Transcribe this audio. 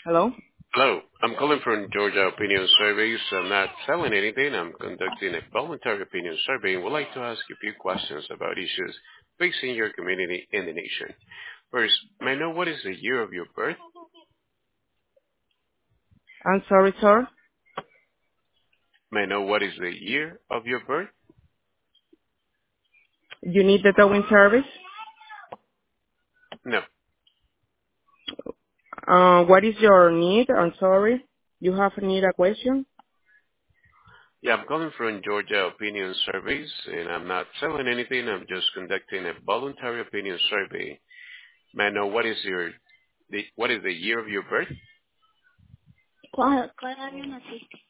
Hello? Hello, I'm calling from Georgia Opinion Surveys. I'm not selling anything. I'm conducting a voluntary opinion survey and would like to ask a few questions about issues facing your community and the nation. First, may I know what is the year of your birth? I'm sorry, sir. May I know what is the year of your birth? You need the towing service? No. What is your need? I'm sorry. You have need a question? Yeah, I'm calling from Georgia Opinion Surveys and I'm not selling anything. I'm just conducting a voluntary opinion survey. May I know what is the year of your birth? ¿Cuál año naciste?